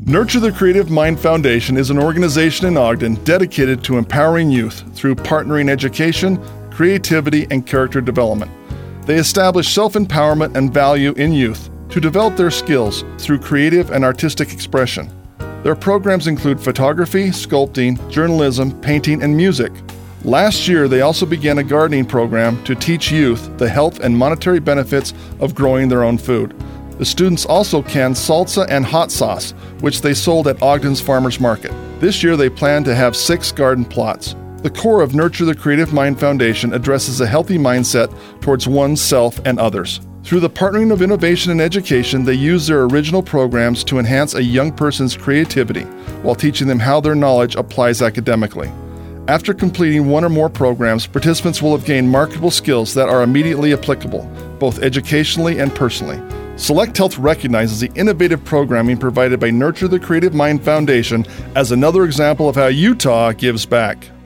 Nurture the Creative Mind Foundation is an organization in Ogden dedicated to empowering youth through partnering education, creativity, and character development. They establish self-empowerment and value in youth to develop their skills through creative and artistic expression. Their programs include photography, sculpting, journalism, painting, and music. Last year, they also began a gardening program to teach youth the health and monetary benefits of growing their own food. The students also canned salsa and hot sauce, which they sold at Ogden's Farmers Market. This year, they plan to have 6 garden plots. The core of Nurture the Creative Mind Foundation addresses a healthy mindset towards oneself and others. Through the partnering of innovation and education, they use their original programs to enhance a young person's creativity while teaching them how their knowledge applies academically. After completing one or more programs, participants will have gained marketable skills that are immediately applicable, both educationally and personally. Select Health recognizes the innovative programming provided by Nurture the Creative Mind Foundation as another example of how Utah gives back.